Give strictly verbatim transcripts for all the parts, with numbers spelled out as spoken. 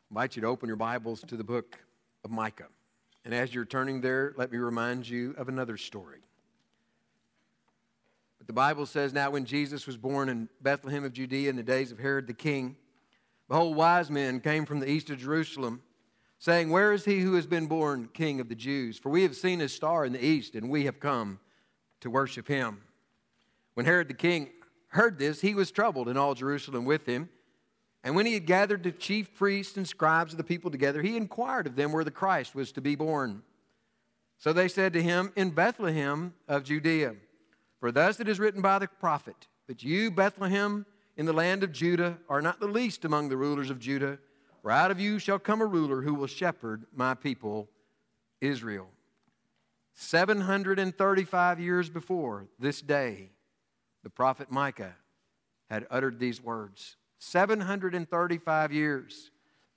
I invite you to open your Bibles to the book of Micah. And as you're turning there, let me remind you of another story. But the Bible says, now when Jesus was born in Bethlehem of Judea in the days of Herod the king, behold, wise men came from the east of Jerusalem, saying, where is he who has been born King of the Jews? For we have seen his star in the east, and we have come to worship him. When Herod the king heard this, he was troubled, and all Jerusalem with him. And when he had gathered the chief priests and scribes of the people together, he inquired of them where the Christ was to be born. So they said to him, in Bethlehem of Judea. For thus it is written by the prophet, but you, Bethlehem, in the land of Judah, are not the least among the rulers of Judah. For out of you shall come a ruler who will shepherd my people, Israel. seven hundred thirty-five years before this day, the prophet Micah had uttered these words. seven hundred thirty-five years.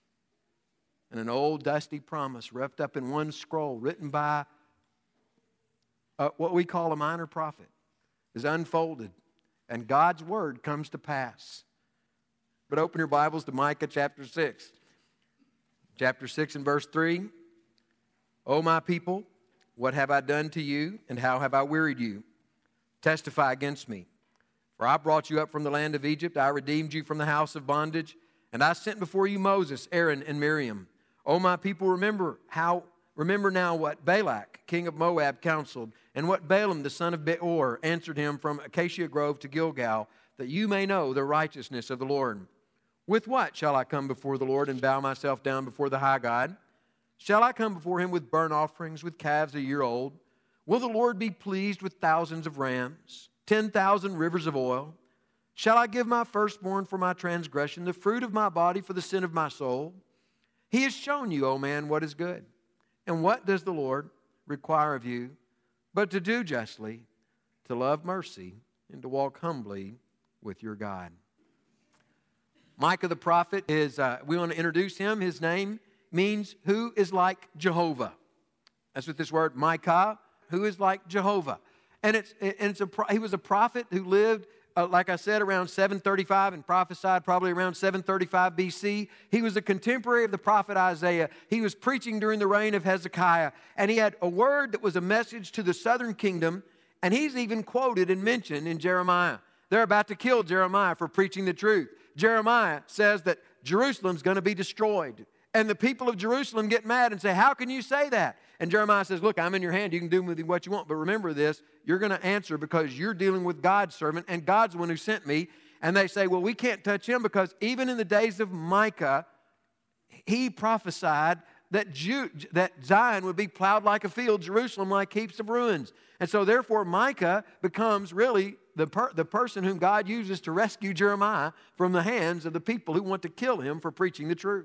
And an old dusty promise wrapped up in one scroll written by uh, what we call a minor prophet is unfolded. And God's word comes to pass. But open your Bibles to Micah chapter six. Chapter six and verse three. O my people, what have I done to you, and how have I wearied you? Testify against me. For I brought you up from the land of Egypt, I redeemed you from the house of bondage, and I sent before you Moses, Aaron, and Miriam. O my people, remember how remember now what Balak, king of Moab, counseled, and what Balaam, the son of Beor, answered him from Acacia Grove to Gilgal, that you may know the righteousness of the Lord. With what shall I come before the Lord and bow myself down before the high God? Shall I come before him with burnt offerings, with calves a year old? Will the Lord be pleased with thousands of rams, ten thousand rivers of oil? Shall I give my firstborn for my transgression, the fruit of my body for the sin of my soul? He has shown you, O man, what is good. And what does the Lord require of you, but to do justly, to love mercy, and to walk humbly with your God? Micah the prophet is, uh, we want to introduce him. His name means who is like Jehovah. That's what this word, Micah, who is like Jehovah. And it's, and it's a, he was a prophet who lived, uh, like I said, around seven thirty-five and prophesied probably around seven thirty-five B C. He was a contemporary of the prophet Isaiah. He was preaching during the reign of Hezekiah. And he had a word that was a message to the southern kingdom. And he's even quoted and mentioned in Jeremiah. They're about to kill Jeremiah for preaching the truth. Jeremiah says that Jerusalem's going to be destroyed. And the people of Jerusalem get mad and say, how can you say that? And Jeremiah says, look, I'm in your hand. You can do with me what you want. But remember this, you're going to answer because you're dealing with God's servant and God's the one who sent me. And they say, well, we can't touch him because even in the days of Micah, he prophesied that, Jew, that Zion would be plowed like a field, Jerusalem like heaps of ruins. And so therefore Micah becomes really the, per, the person whom God uses to rescue Jeremiah from the hands of the people who want to kill him for preaching the truth.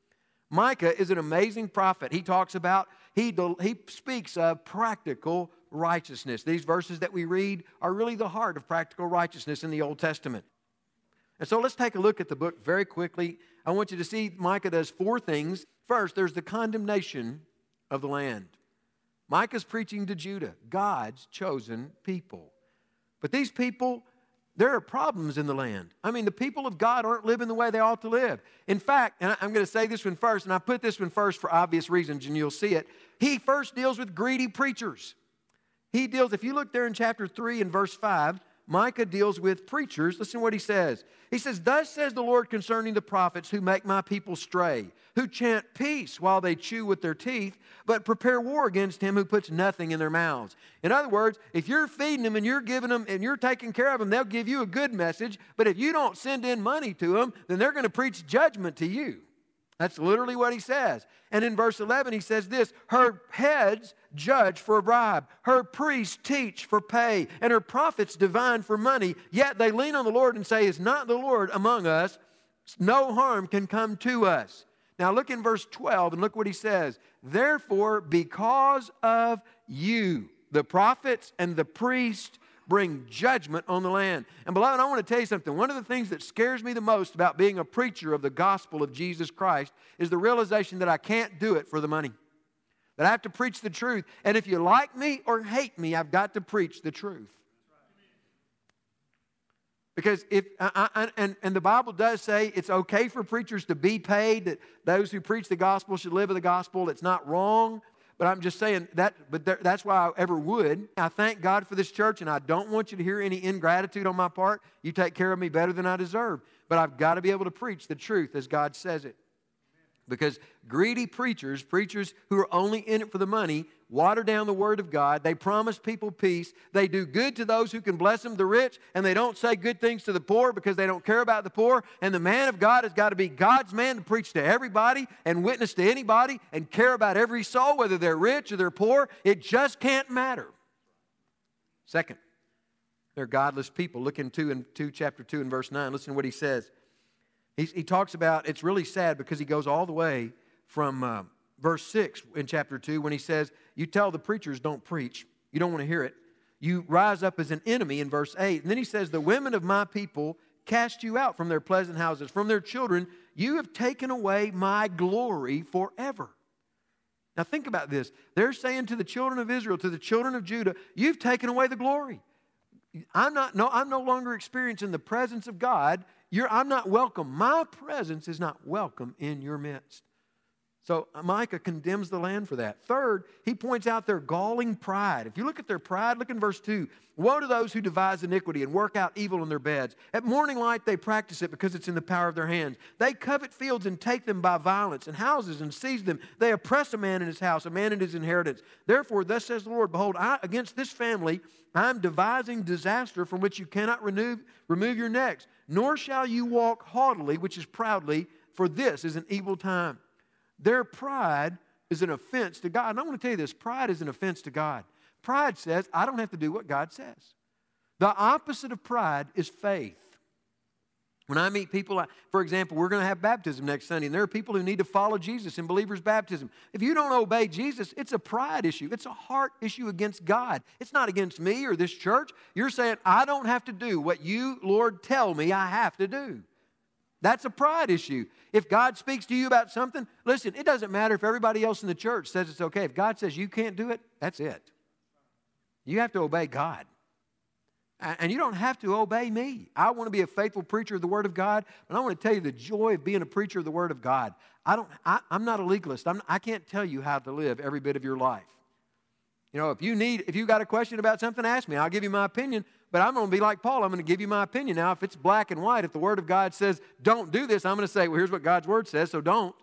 Micah is an amazing prophet. He talks about, he, he speaks of practical righteousness. These verses that we read are really the heart of practical righteousness in the Old Testament. And so let's take a look at the book very quickly. I want you to see Micah does four things. First, there's the condemnation of the land. Micah's preaching to Judah, God's chosen people. But these people, there are problems in the land. I mean, the people of God aren't living the way they ought to live. In fact, and I'm going to say this one first, and I put this one first for obvious reasons, and you'll see it. He first deals with greedy preachers. He deals, if you look there in chapter three and verse five, Micah deals with preachers. Listen to what he says. He says, thus says the Lord concerning the prophets who make my people stray, who chant peace while they chew with their teeth, but prepare war against him who puts nothing in their mouths. In other words, if you're feeding them and you're giving them and you're taking care of them, they'll give you a good message. But if you don't send in money to them, then they're going to preach judgment to you. That's literally what he says. And in verse eleven, he says this, her heads judge for a bribe, her priests teach for pay, and her prophets divine for money. Yet they lean on the Lord and say, is not the Lord among us? No harm can come to us. Now look in verse twelve and look what he says. Therefore, because of you, the prophets and the priests bring judgment on the land. And beloved, I want to tell you something. One of the things that scares me the most about being a preacher of the gospel of Jesus Christ is the realization that I can't do it for the money. That I have to preach the truth. And if you like me or hate me, I've got to preach the truth. Because if, I, I, and, and the Bible does say it's okay for preachers to be paid, that those who preach the gospel should live with the gospel. It's not wrong. But I'm just saying that, but there, that's why I ever would. I thank God for this church, and I don't want you to hear any ingratitude on my part. You take care of me better than I deserve. But I've got to be able to preach the truth as God says it. Because greedy preachers, preachers who are only in it for the money, water down the Word of God. They promise people peace. They do good to those who can bless them, the rich, and they don't say good things to the poor because they don't care about the poor. And the man of God has got to be God's man to preach to everybody and witness to anybody and care about every soul, whether they're rich or they're poor. It just can't matter. Second, they're godless people. Look in two, in two, chapter two and verse nine. Listen to what he says. He, he talks about, it's really sad because he goes all the way from uh, verse six in chapter two when he says, you tell the preachers don't preach. You don't want to hear it. You rise up as an enemy in verse eight. And then he says, the women of my people cast you out from their pleasant houses, from their children. You have taken away my glory forever. Now think about this. They're saying to the children of Israel, to the children of Judah, you've taken away the glory. I'm not, no, I'm no longer experiencing the presence of God. You're, I'm not welcome. My presence is not welcome in your midst. So Micah condemns the land for that. Third, he points out their galling pride. If you look at their pride, look in verse two. Woe to those who devise iniquity and work out evil in their beds. At morning light they practice it because it's in the power of their hands. They covet fields and take them by violence, and houses and seize them. They oppress a man in his house, a man in his inheritance. Therefore, thus says the Lord, behold, I, against this family I am devising disaster from which you cannot remove, remove your necks, nor shall you walk haughtily, which is proudly, for this is an evil time. Their pride is an offense to God. And I want to tell you this, pride is an offense to God. Pride says, I don't have to do what God says. The opposite of pride is faith. When I meet people, for example, we're going to have baptism next Sunday, and there are people who need to follow Jesus in believers' baptism. If you don't obey Jesus, it's a pride issue. It's a heart issue against God. It's not against me or this church. You're saying, I don't have to do what you, Lord, tell me I have to do. That's a pride issue. If God speaks to you about something, listen, it doesn't matter if everybody else in the church says it's okay. If God says you can't do it, that's it. You have to obey God. And you don't have to obey me. I want to be a faithful preacher of the Word of God, but I want to tell you the joy of being a preacher of the Word of God. I don't, I, I'm not a legalist. I'm, I can't tell you how to live every bit of your life. You know, if you need, if you got a question about something, ask me. I'll give you my opinion, but I'm going to be like Paul. I'm going to give you my opinion. Now, if it's black and white, if the Word of God says, don't do this, I'm going to say, well, here's what God's Word says, so don't.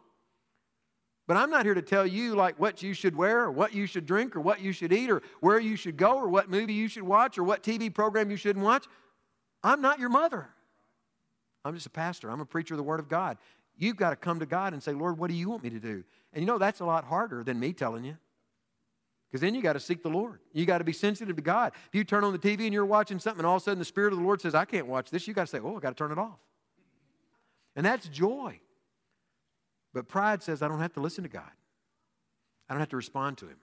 But I'm not here to tell you like what you should wear or what you should drink or what you should eat or where you should go or what movie you should watch or what T V program you shouldn't watch. I'm not your mother. I'm just a pastor. I'm a preacher of the Word of God. You've got to come to God and say, Lord, what do you want me to do? And you know, that's a lot harder than me telling you. Because then you got to seek the Lord. You got to be sensitive to God. If you turn on the T V and you're watching something and all of a sudden the Spirit of the Lord says, I can't watch this, you got to say, oh, I got to turn it off. And that's joy. But pride says I don't have to listen to God. I don't have to respond to Him.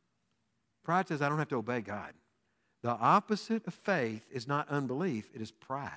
Pride says I don't have to obey God. The opposite of faith is not unbelief, it is pride.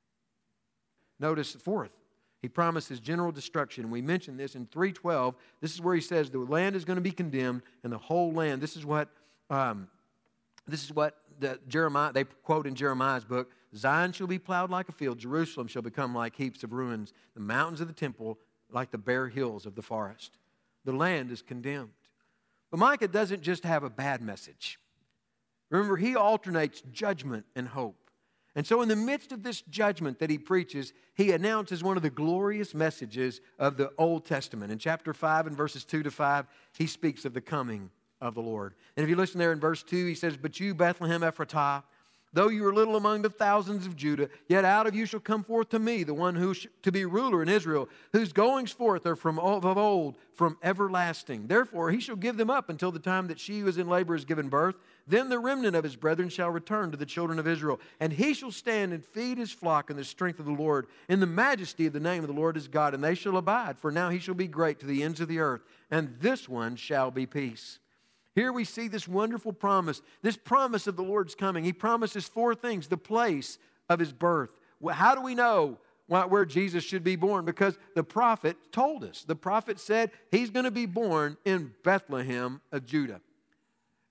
Notice fourth, He promises general destruction. We mentioned this in three twelve. This is where He says the land is going to be condemned and the whole land. This is what, um, this is what the Jeremiah, they quote in Jeremiah's book, Zion shall be plowed like a field, Jerusalem shall become like heaps of ruins, the mountains of the temple like the bare hills of the forest. The land is condemned. But Micah doesn't just have a bad message. Remember, he alternates judgment and hope. And so in the midst of this judgment that he preaches, he announces one of the glorious messages of the Old Testament. In chapter five and verses two to five, he speaks of the coming of the Lord. And if you listen there in verse two, he says, But you, Bethlehem Ephratah, though you are little among the thousands of Judah, yet out of you shall come forth to me the one who sh- to be ruler in Israel, whose goings forth are from of old, from everlasting. Therefore he shall give them up until the time that she who is in labor is given birth. Then the remnant of his brethren shall return to the children of Israel, and he shall stand and feed his flock in the strength of the Lord, in the majesty of the name of the Lord his God, and they shall abide, for now he shall be great to the ends of the earth, and this one shall be peace. Here we see this wonderful promise, this promise of the Lord's coming. He promises four things: the place of His birth. How do we know where Jesus should be born? Because the prophet told us. The prophet said He's going to be born in Bethlehem of Judah.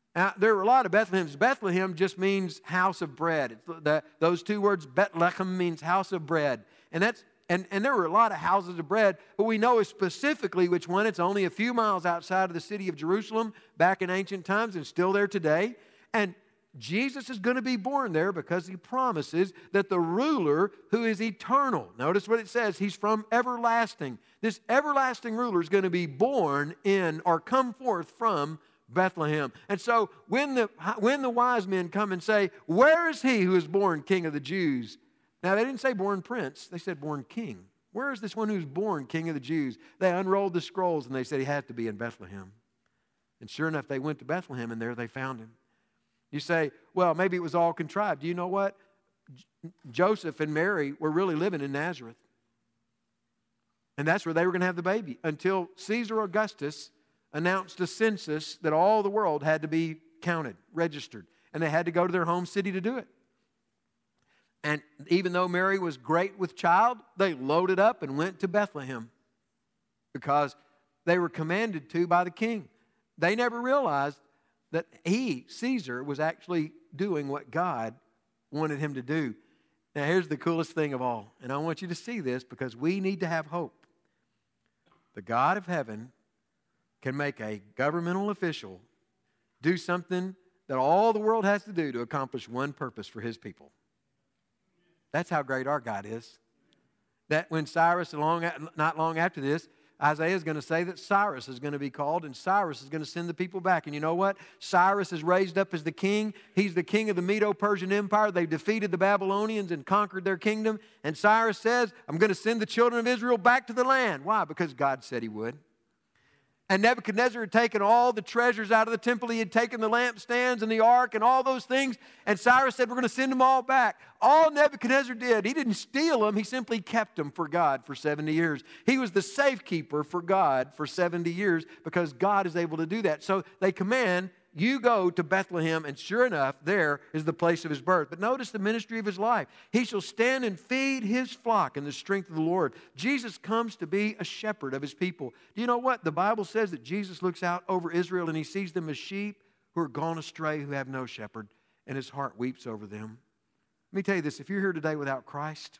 Now, there are a lot of Bethlehems. Bethlehem just means house of bread. It's the, those two words, Bethlehem, means house of bread. And that's and, and there were a lot of houses of bread, but we know specifically which one. It's only a few miles outside of the city of Jerusalem back in ancient times and still there today. And Jesus is going to be born there because he promises that the ruler who is eternal, notice what it says, he's from everlasting. This everlasting ruler is going to be born in or come forth from Bethlehem. And so when the, when the wise men come and say, where is he who is born King of the Jews? Now they didn't say born prince, they said born king. Where is this one who's born King of the Jews? They unrolled the scrolls and they said he had to be in Bethlehem. And sure enough, they went to Bethlehem and there they found him. You say, well, maybe it was all contrived. Do you know what? J- Joseph and Mary were really living in Nazareth. And that's where they were going to have the baby until Caesar Augustus announced a census that all the world had to be counted, registered. And they had to go to their home city to do it. And even though Mary was great with child, they loaded up and went to Bethlehem because they were commanded to by the king. They never realized that he, Caesar, was actually doing what God wanted him to do. Now, here's the coolest thing of all, and I want you to see this because we need to have hope. The God of heaven can make a governmental official do something that all the world has to do to accomplish one purpose for his people. That's how great our God is. That when Cyrus, along, not long after this, Isaiah is going to say that Cyrus is going to be called, and Cyrus is going to send the people back. And you know what? Cyrus is raised up as the king. He's the king of the Medo-Persian Empire. They've defeated the Babylonians and conquered their kingdom. And Cyrus says, I'm going to send the children of Israel back to the land. Why? Because God said he would. And Nebuchadnezzar had taken all the treasures out of the temple. He had taken the lampstands and the ark and all those things. And Cyrus said, we're going to send them all back. All Nebuchadnezzar did, he didn't steal them. He simply kept them for God for seventy years. He was the safekeeper for God for seventy years because God is able to do that. So they command, you go to Bethlehem, and sure enough, there is the place of his birth. But notice the ministry of his life. He shall stand and feed his flock in the strength of the Lord. Jesus comes to be a shepherd of his people. Do you know what? The Bible says that Jesus looks out over Israel and he sees them as sheep who are gone astray, who have no shepherd, and his heart weeps over them. Let me tell you this, if you're here today without Christ,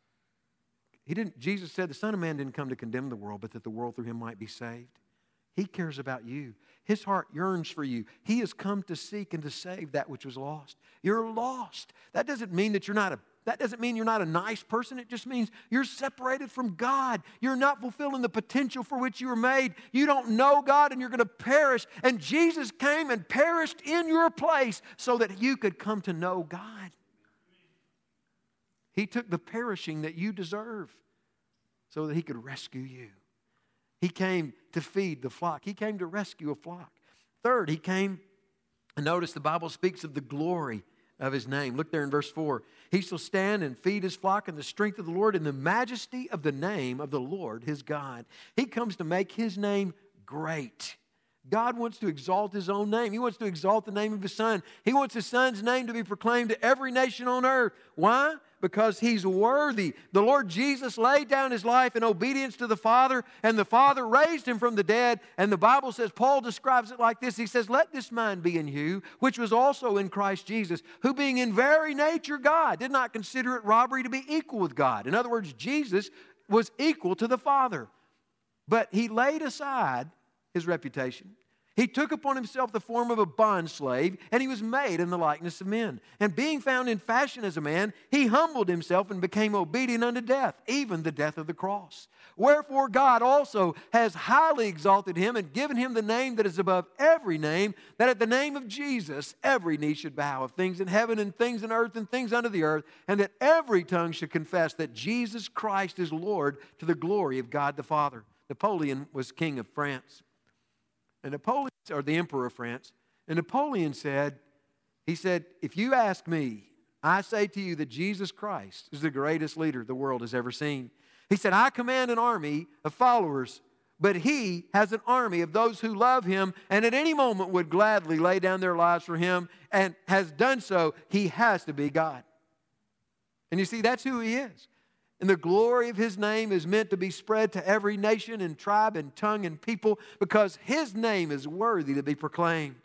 he didn't, Jesus said the Son of Man didn't come to condemn the world, but that the world through him might be saved. He cares about you. His heart yearns for you. He has come to seek and to save that which was lost. You're lost. That doesn't mean that you're not a that doesn't mean you're not a nice person. It just means you're separated from God. You're not fulfilling the potential for which you were made. You don't know God and you're going to perish. And Jesus came and perished in your place so that you could come to know God. He took the perishing that you deserve so that he could rescue you. He came to feed the flock. He came to rescue a flock. Third, he came, and notice the Bible speaks of the glory of his name. Look there in verse four. He shall stand and feed his flock in the strength of the Lord, in the majesty of the name of the Lord his God. He comes to make his name great. God wants to exalt his own name. He wants to exalt the name of his Son. He wants his Son's name to be proclaimed to every nation on earth. Why? Because he's worthy. The Lord Jesus laid down his life in obedience to the Father, and the Father raised him from the dead. And the Bible says, Paul describes it like this. He says, let this mind be in you, which was also in Christ Jesus, who being in very nature God, did not consider it robbery to be equal with God. In other words, Jesus was equal to the Father. But he laid aside his reputation. He took upon himself the form of a bondslave, and he was made in the likeness of men. And being found in fashion as a man, he humbled himself and became obedient unto death, even the death of the cross. Wherefore God also has highly exalted him and given him the name that is above every name, that at the name of Jesus every knee should bow, of things in heaven and things in earth and things under the earth, and that every tongue should confess that Jesus Christ is Lord, to the glory of God the Father. Napoleon was king of France. And Napoleon, or the emperor of France, and Napoleon said, he said, if you ask me, I say to you that Jesus Christ is the greatest leader the world has ever seen. He said, I command an army of followers, but he has an army of those who love him and at any moment would gladly lay down their lives for him, and has done so. He has to be God. And you see, that's who he is. And the glory of his name is meant to be spread to every nation and tribe and tongue and people, because his name is worthy to be proclaimed.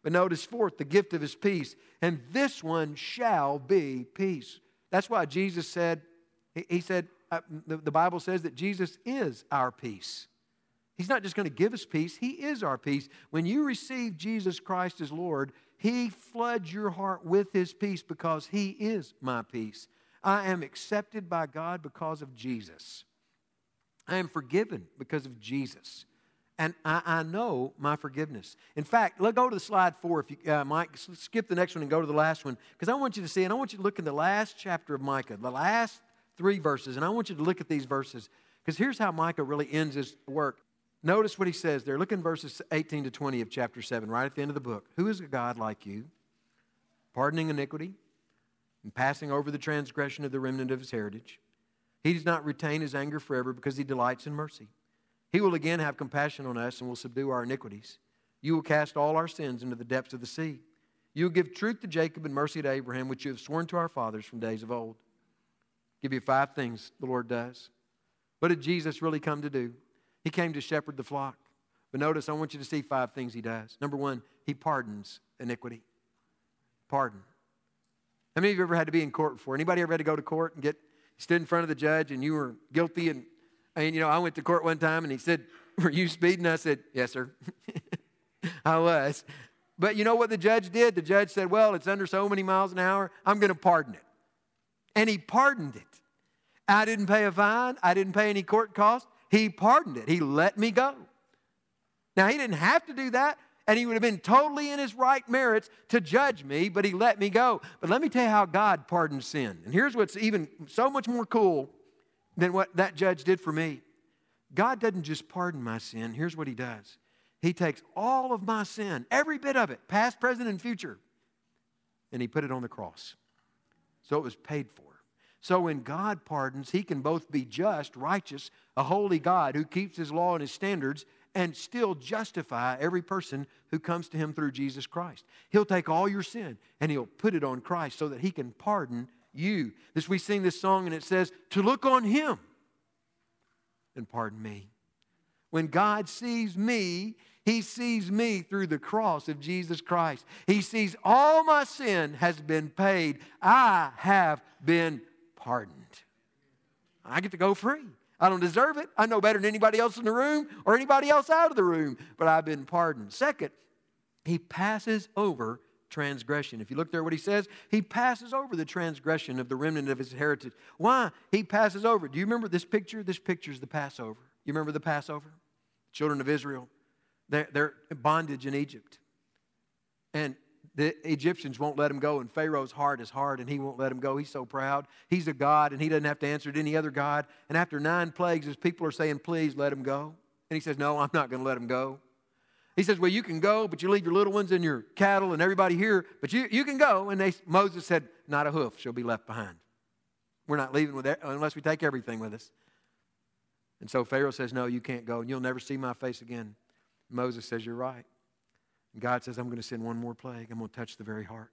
But notice fourth, the gift of his peace. And this one shall be peace. That's why Jesus said, he, he said, uh, the, the Bible says that Jesus is our peace. He's not just going to give us peace. He is our peace. When you receive Jesus Christ as Lord, He floods your heart with His peace because He is my peace. I am accepted by God because of Jesus. I am forgiven because of Jesus. And I, I know my forgiveness. In fact, let's go to the slide four. If you, uh, Mike, skip the next one and go to the last one. Because I want you to see, and I want you to look in the last chapter of Micah, the last three verses. And I want you to look at these verses. Because here's how Micah really ends his work. Notice what he says there. Look in verses eighteen to twenty of chapter seven, right at the end of the book. Who is a God like you, pardoning iniquity and passing over the transgression of the remnant of his heritage? He does not retain his anger forever because he delights in mercy. He will again have compassion on us and will subdue our iniquities. You will cast all our sins into the depths of the sea. You will give truth to Jacob and mercy to Abraham, which you have sworn to our fathers from days of old. Give you five things the Lord does. What did Jesus really come to do? He came to shepherd the flock. But notice, I want you to see five things He does. Number one, He pardons iniquity. Pardon. How many of you ever had to be in court before? Anybody ever had to go to court and get stood in front of the judge and you were guilty? And, and you know, I went to court one time and he said, "Were you speeding?" I said, "Yes, sir." I was. But you know what the judge did? The judge said, "Well, it's under so many miles an hour. I'm going to pardon it." And He pardoned it. I didn't pay a fine. I didn't pay any court costs. He pardoned it. He let me go. Now, He didn't have to do that, and He would have been totally in His right merits to judge me, but He let me go. But let me tell you how God pardons sin. And here's what's even so much more cool than what that judge did for me. God doesn't just pardon my sin. Here's what He does. He takes all of my sin, every bit of it, past, present, and future, and He put it on the cross. So it was paid for. So when God pardons, He can both be just, righteous, a holy God who keeps His law and His standards, and still justify every person who comes to Him through Jesus Christ. He'll take all your sin and He'll put it on Christ so that He can pardon you. This, we sing this song and it says, to look on Him and pardon me. When God sees me, He sees me through the cross of Jesus Christ. He sees all my sin has been paid. I have been pardoned. I get to go free. I don't deserve it. I know better than anybody else in the room or anybody else out of the room, but I've been pardoned. Second, He passes over transgression. If you look there what He says, He passes over the transgression of the remnant of His heritage. Why? He passes over. Do you remember this picture? This picture is the Passover. You remember the Passover? Children of Israel, they're, they're in bondage in Egypt. And the Egyptians won't let them go, and Pharaoh's heart is hard, and he won't let them go. He's so proud. He's a God, and he doesn't have to answer to any other God. And after nine plagues, his people are saying, "Please let him go." And he says, "No, I'm not going to let him go." He says, "Well, you can go, but you leave your little ones and your cattle and everybody here, but you, you can go." And they, Moses said, "Not a hoof shall be left behind. We're not leaving with it unless we take everything with us." And so Pharaoh says, "No, you can't go, and you'll never see my face again." Moses says, "You're right." And God says, "I'm going to send one more plague. I'm going to touch the very heart.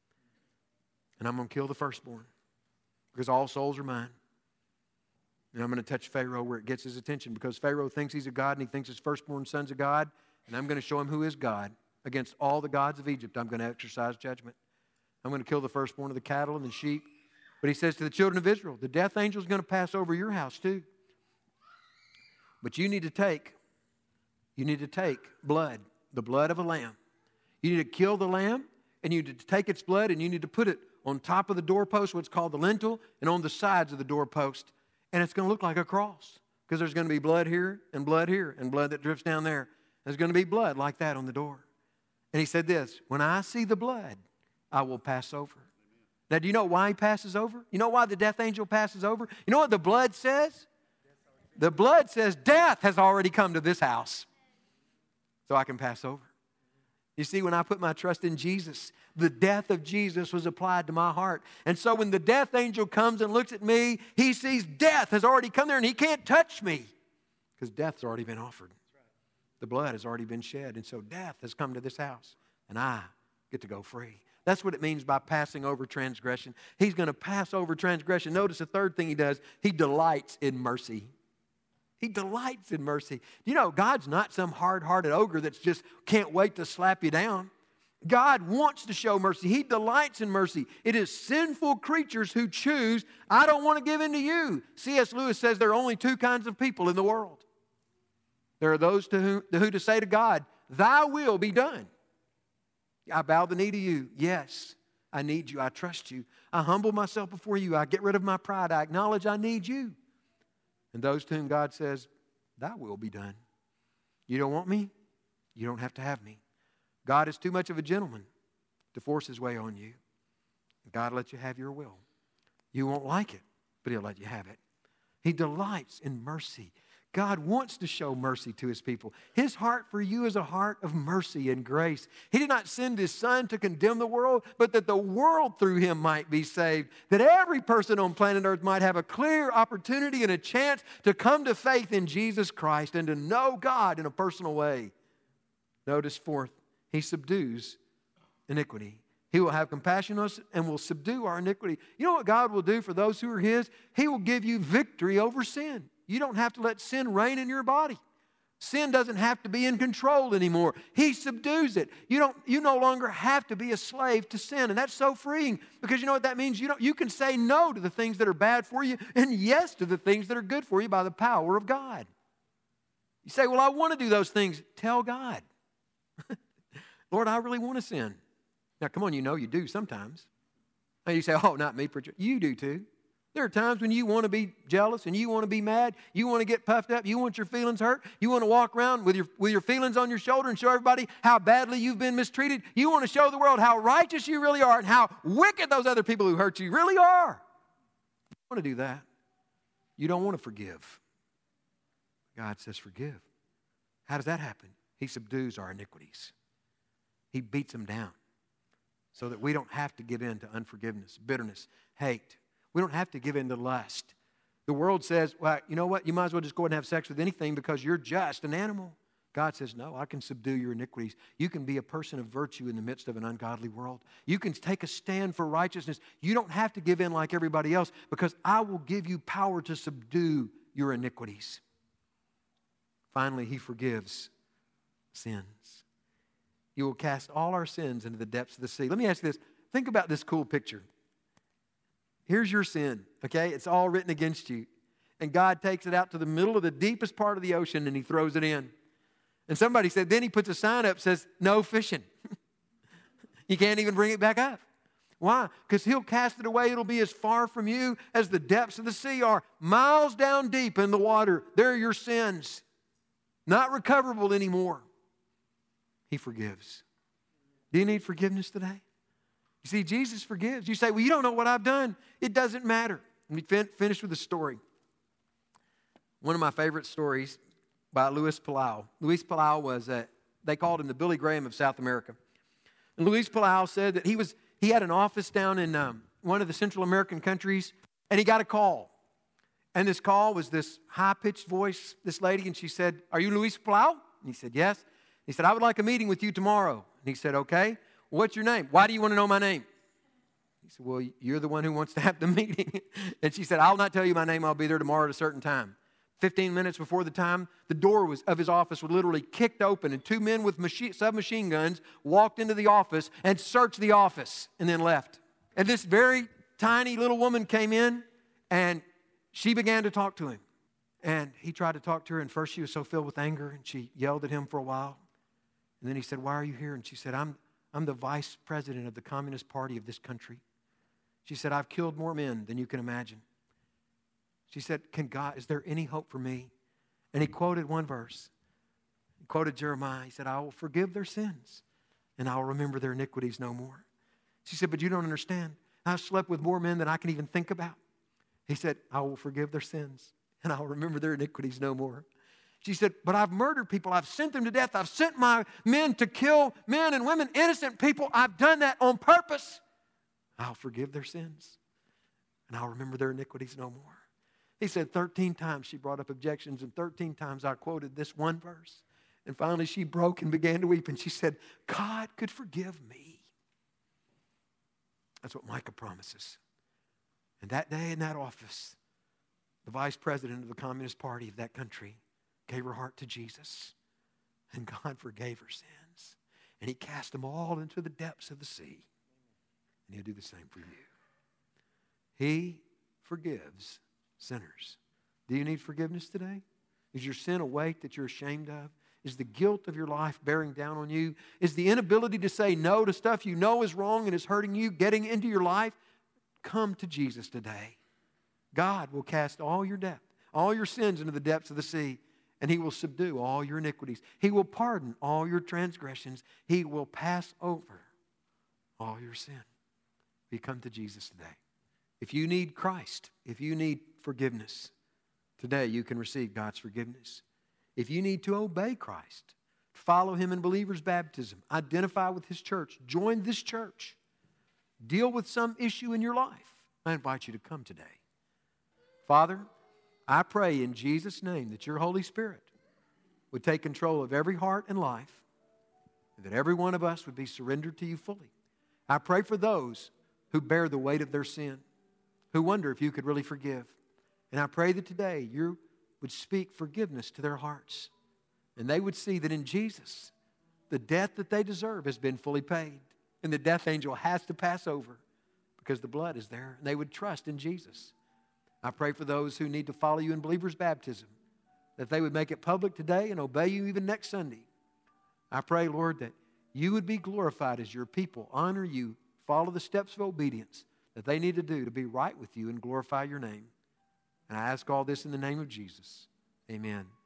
And I'm going to kill the firstborn because all souls are mine. And I'm going to touch Pharaoh where it gets his attention because Pharaoh thinks he's a God and he thinks his firstborn son's a God. And I'm going to show him who is God. Against all the gods of Egypt, I'm going to exercise judgment. I'm going to kill the firstborn of the cattle and the sheep." But He says to the children of Israel, the death angel is going to pass over your house too. But you need to take, you need to take blood, the blood of a lamb. You need to kill the lamb, and you need to take its blood, and you need to put it on top of the doorpost, what's called the lintel, and on the sides of the doorpost. And it's going to look like a cross because there's going to be blood here and blood here and blood that drifts down there. There's going to be blood like that on the door. And He said this, "When I see the blood, I will pass over." Now, do you know why He passes over? You know why the death angel passes over? You know what the blood says? The blood says death has already come to this house, so I can pass over. You see, when I put my trust in Jesus, the death of Jesus was applied to my heart. And so when the death angel comes and looks at me, he sees death has already come there and he can't touch me because death's already been offered. The blood has already been shed. And so death has come to this house and I get to go free. That's what it means by passing over transgression. He's going to pass over transgression. Notice the third thing He does. He delights in mercy. He delights in mercy. You know, God's not some hard-hearted ogre that's just can't wait to slap you down. God wants to show mercy. He delights in mercy. It is sinful creatures who choose, I don't want to give in to you. C S Lewis says there are only two kinds of people in the world. There are those to whom, to who to say to God, thy will be done. I bow the knee to you. Yes, I need you. I trust you. I humble myself before you. I get rid of my pride. I acknowledge I need you. And those to whom God says, thy will be done. You don't want me? You don't have to have me. God is too much of a gentleman to force his way on you. God will let you have your will. You won't like it, but he'll let you have it. He delights in mercy. God wants to show mercy to his people. His heart for you is a heart of mercy and grace. He did not send his Son to condemn the world, but that the world through him might be saved. That every person on planet Earth might have a clear opportunity and a chance to come to faith in Jesus Christ and to know God in a personal way. Notice fourth, he subdues iniquity. He will have compassion on us and will subdue our iniquity. You know what God will do for those who are his? He will give you victory over sin. You don't have to let sin reign in your body. Sin doesn't have to be in control anymore. He subdues it. You don't, you no longer have to be a slave to sin. And that's so freeing because you know what that means? You don't, you can say no to the things that are bad for you and yes to the things that are good for you by the power of God. You say, well, I want to do those things. Tell God. Lord, I really want to sin. Now, come on, you know you do sometimes. And you say, oh, not me, preacher. You do too. There are times when you want to be jealous and you want to be mad. You want to get puffed up. You want your feelings hurt. You want to walk around with your, with your feelings on your shoulder and show everybody how badly you've been mistreated. You want to show the world how righteous you really are and how wicked those other people who hurt you really are. You want to do that. You don't want to forgive. God says forgive. How does that happen? He subdues our iniquities. He beats them down so that we don't have to give in to unforgiveness, bitterness, hate. We don't have to give in to lust. The world says, well, you know what? You might as well just go ahead and have sex with anything because you're just an animal. God says, no, I can subdue your iniquities. You can be a person of virtue in the midst of an ungodly world. You can take a stand for righteousness. You don't have to give in like everybody else because I will give you power to subdue your iniquities. Finally, he forgives sins. You will cast all our sins into the depths of the sea. Let me ask you this. Think about this cool picture. Here's your sin, okay? It's all written against you. And God takes it out to the middle of the deepest part of the ocean and he throws it in. And somebody said, then he puts a sign up that says, no fishing. You can't even bring it back up. Why? Because he'll cast it away. It'll be as far from you as the depths of the sea are. Miles down deep in the water, there are your sins. Not recoverable anymore. He forgives. Do you need forgiveness today? You see, Jesus forgives. You say, well, you don't know what I've done. It doesn't matter. Let me fin- finish with a story. One of my favorite stories by Luis Palau. Luis Palau was, a, they called him the Billy Graham of South America. And Luis Palau said that he was he had an office down in um, one of the Central American countries, and he got a call. And this call was this high-pitched voice, this lady, and she said, are you Luis Palau? And he said, yes. He said, I would like a meeting with you tomorrow. And he said, okay. What's your name? Why do you want to know my name? He said, well, you're the one who wants to have the meeting. And she said, I'll not tell you my name. I'll be there tomorrow at a certain time. Fifteen minutes before the time, the door was, of his office was literally kicked open, and two men with machine, submachine guns walked into the office and searched the office and then left. And this very tiny little woman came in, and she began to talk to him. And he tried to talk to her, and first she was so filled with anger, and she yelled at him for a while. And then he said, why are you here? And she said, I'm I'm the vice president of the Communist Party of this country. She said, I've killed more men than you can imagine. She said, can God, is there any hope for me? And he quoted one verse. He quoted Jeremiah. He said, I will forgive their sins and I will remember their iniquities no more. She said, but you don't understand. I've slept with more men than I can even think about. He said, I will forgive their sins and I will remember their iniquities no more. She said, but I've murdered people. I've sent them to death. I've sent my men to kill men and women, innocent people. I've done that on purpose. I'll forgive their sins, and I'll remember their iniquities no more. He said thirteen times she brought up objections, and thirteen times I quoted this one verse. And finally she broke and began to weep, and she said, God could forgive me. That's what Micah promises. And that day in that office, the vice president of the Communist Party of that country gave her heart to Jesus, and God forgave her sins. And He cast them all into the depths of the sea. And He'll do the same for you. He forgives sinners. Do you need forgiveness today? Is your sin a weight that you're ashamed of? Is the guilt of your life bearing down on you? Is the inability to say no to stuff you know is wrong and is hurting you getting into your life? Come to Jesus today. God will cast all your debt, all your sins into the depths of the sea, and He will subdue all your iniquities. He will pardon all your transgressions. He will pass over all your sin. You come to Jesus today. If you need Christ, if you need forgiveness, today you can receive God's forgiveness. If you need to obey Christ, follow Him in believer's baptism, identify with His church, join this church, deal with some issue in your life, I invite you to come today. Father, I pray in Jesus' name that your Holy Spirit would take control of every heart and life, and that every one of us would be surrendered to you fully. I pray for those who bear the weight of their sin, who wonder if you could really forgive. And I pray that today you would speak forgiveness to their hearts. And they would see that in Jesus, the death that they deserve has been fully paid. And the death angel has to pass over because the blood is there. And they would trust in Jesus. I pray for those who need to follow you in believer's baptism, that they would make it public today and obey you even next Sunday. I pray, Lord, that you would be glorified as your people, honor you, follow the steps of obedience that they need to do to be right with you and glorify your name. And I ask all this in the name of Jesus. Amen.